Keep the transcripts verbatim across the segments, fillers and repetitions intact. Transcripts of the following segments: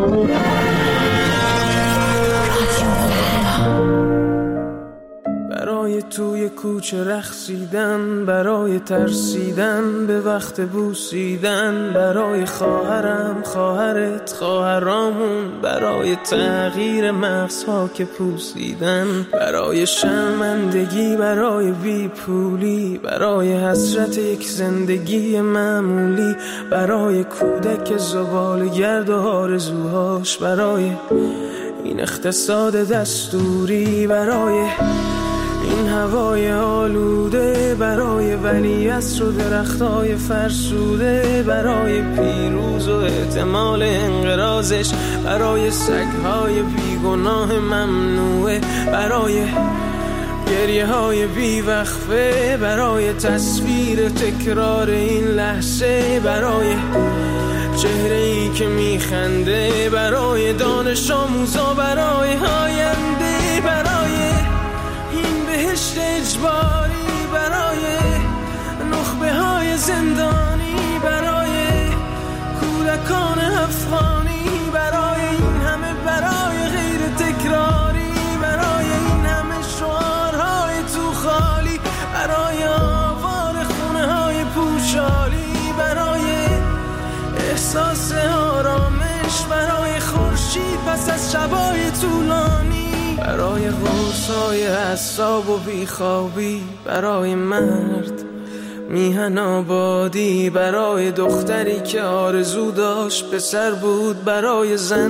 برای توی کوچه رقصیدن، برای ترسیدن به وقت بوسیدن، برای خواهرم خواهرت خواهرامون، برای تغییر مغزها که پوسیدن، برای شرمندگی برای بی پولی، برای حسرت یک زندگی معمولی، برای کودک زباله‌گرد و آرزوهاش، برای این اقتصاد دستوری، برای این هوای آلوده، برای ولیعصر و درختای فرسوده، برای پیروز و احتمال انقراضش، برای سگهای بیگناه ممنوعه، برای گریه های بیوقفه، برای تصویر تکرار این لحظه، برای چهره ای که میخنده، برای دانش آموزا، برای آینده، برای این بهشت اجباری، برای نخبه های زندانی، برای کودکان افغانی، برای این همه برای غیر تکراری، برای این همه شعارهای تو خالی، برای آوار خونه های پوشالی، برای احساس آرامش، برای خورشید پس از شبای طولانی، برای غوصای اعصاب و بیخوابی، برای مرد میهن آبادی، برای دختری که آرزو داشت پسر بود، برای زن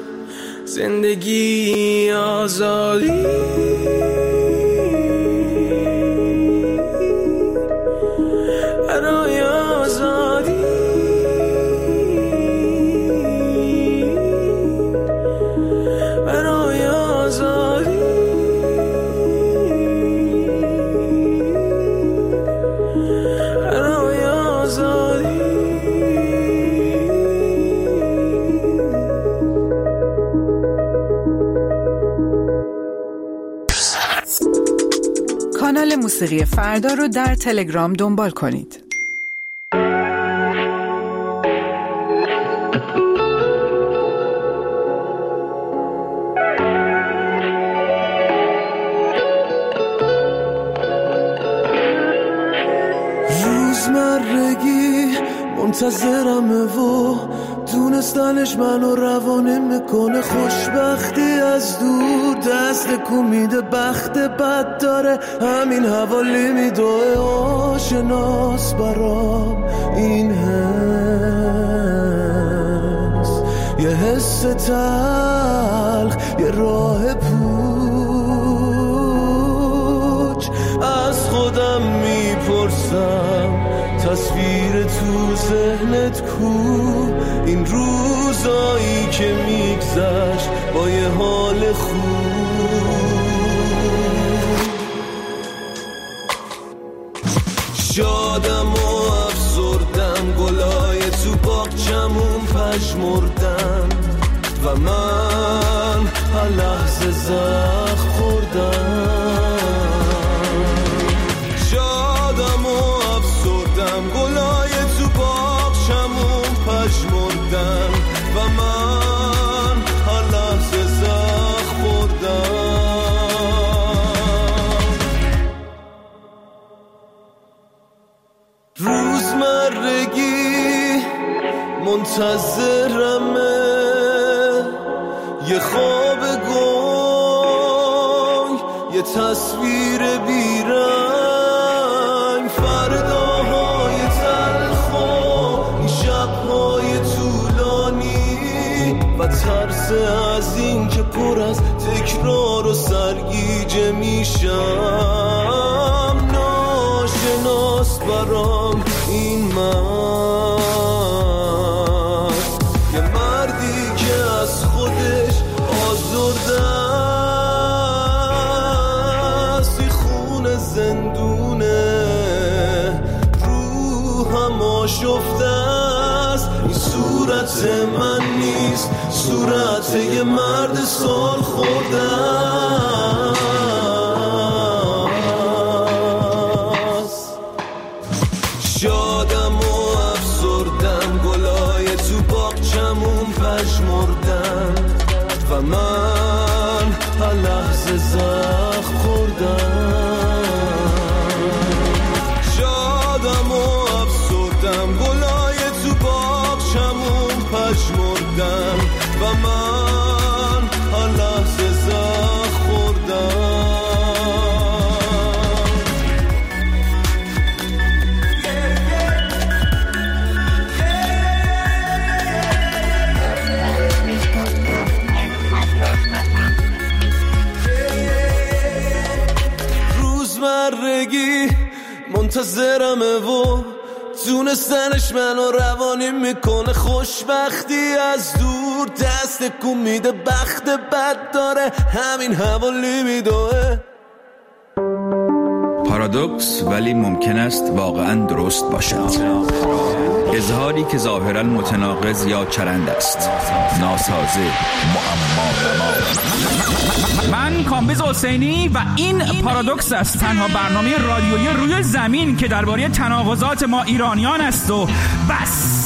زندگی آزادی، برای آزادی، برای آزادی، برای آزادی. کانال موسیقی فردا رو در تلگرام دنبال کنید. روزمرگی منتظرمه و دونستنش منو روانه میکنه، خوشبختی از دور دست کو میده، بخت بد داره همین حوالی میدوه، آشناس برام این حس، یه حس تلخ، یه راه پوچ، از خودم میپرسم تصویر تو ذهنت کو، این روزایی که میگذشت با یه حال خوب، شادم و افسردم، گلای تو باغچمون پژمردن و من هر لحظه زخم خوردم، شادم و افسردم، گلای تو باغچمون پژمردن و من هر لحظه زخم خوردم. روزمرگی منتظرمه، یه خواب گنگ، یه تصویر بیرنگ، فرداهای تلخ و این شبهای طولانی و ترس از این که پر از تکرار و سرگیجه میشم، ناشناس برام این مرد، یه مردی که از خودش آزرده است، این خون زندونه، روحم آشفته است، این صورت من نیست، صورت یه مرد سال خورده است. شادم و افسردم، گلای تو باغچه شمون پژمردن و من هر لحظه زخم خوردم. شادم و افسردم گلای تو باغ شمون پژمردن و من هر لحظه زخم خوردم. روزمرگی منتظرمه و تونستنش منو روانی میکنه. خوشبختی از دور دست کن میده، بخت بد داره همین حوالی میدوه. پارادوکس ولی ممکن است واقعا درست باشد. اظهاری که ظاهرا متناقض یا چرند است، ناسازه، معما. من کامبیز حسینی و این پارادوکس است، تنها برنامه رادیویی روی زمین که درباره تناقضات ما ایرانیان است و بس.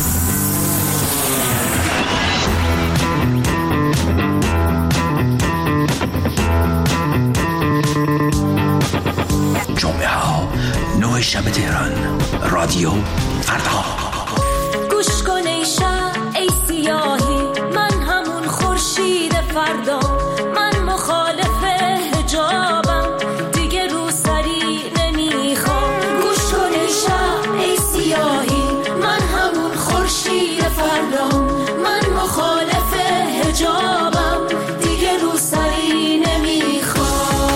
جمعه ها نه شب تهران، رادیو فردا. گوش کن ای شب ای سیاهی، من همون خورشید فردا. من مخالف حجابم، دیگه رو سری نمیخوام. گوش کن ای شب ای سیاهی، من همون خورشید فردا. من مخالف حجابم، دیگه رو سری نمیخوام.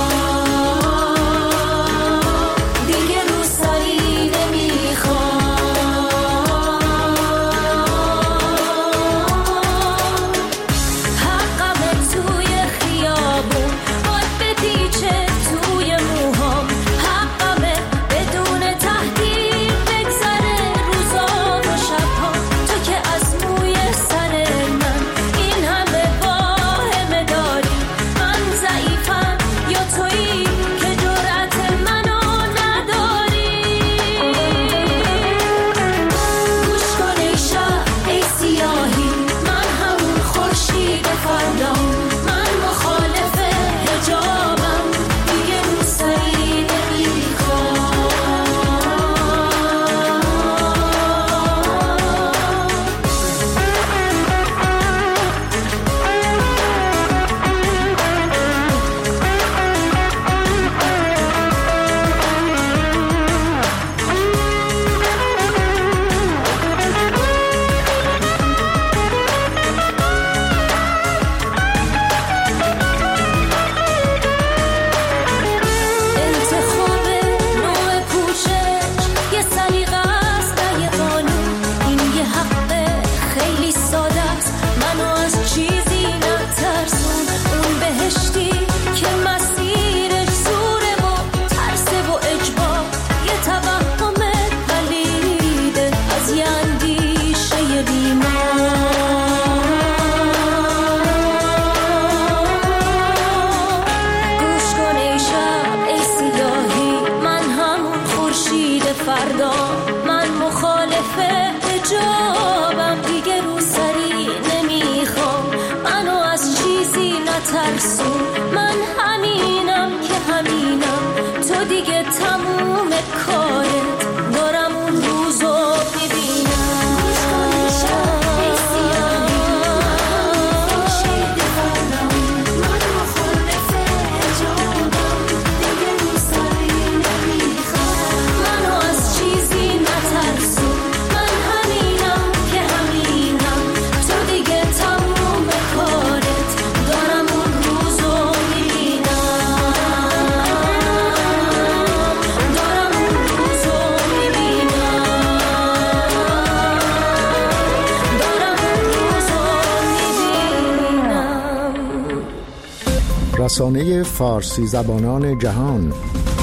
رسانه فارسی زبانان جهان،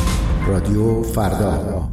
رادیو فردا.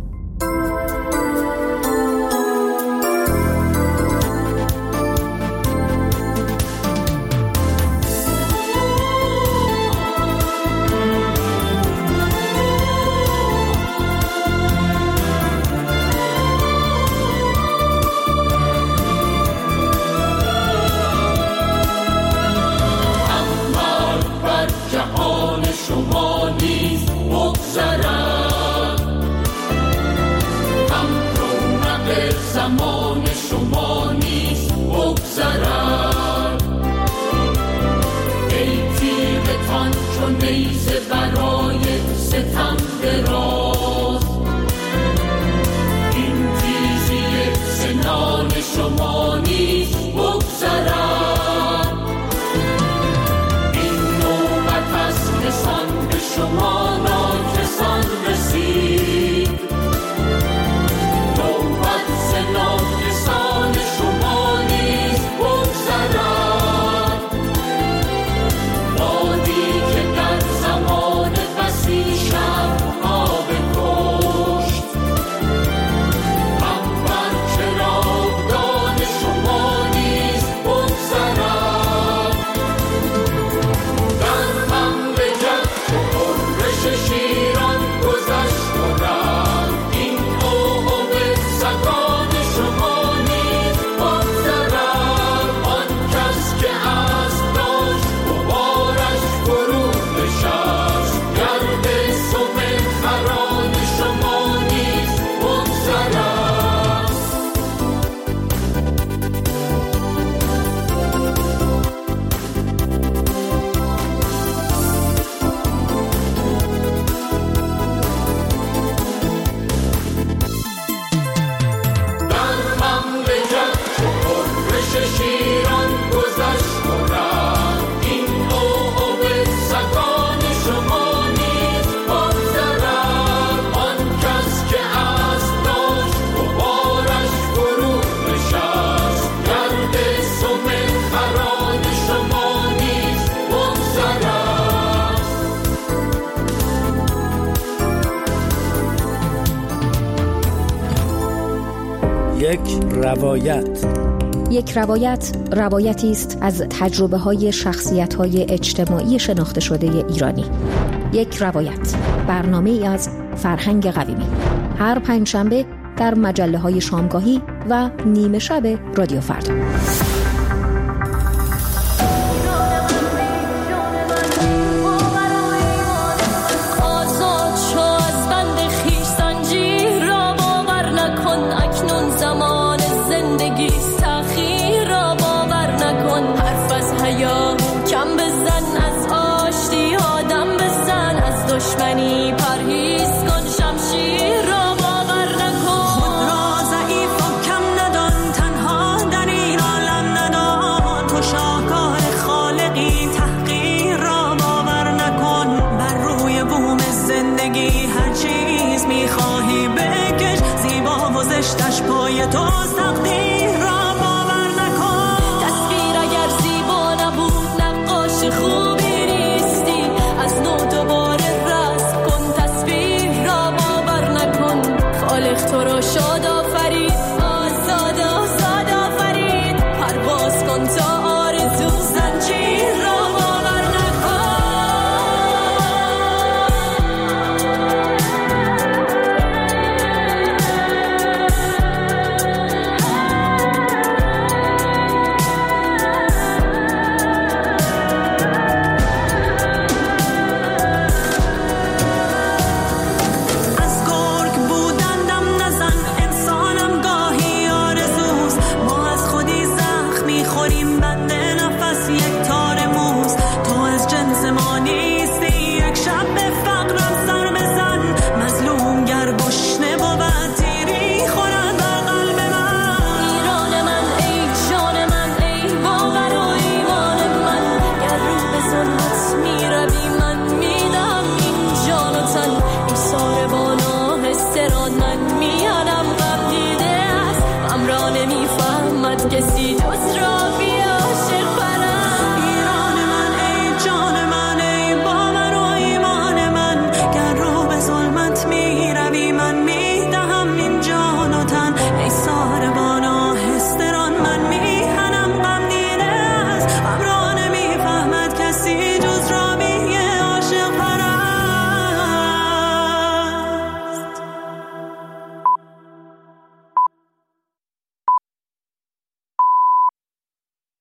یک روایت. یک روایت روایتی است از تجربه های شخصیت های اجتماعی شناخته شده ایرانی. یک روایت، برنامه ای از فرهنگ قویمی، هر پنجشنبه در مجله های شامگاهی و نیمه شب رادیو فردا.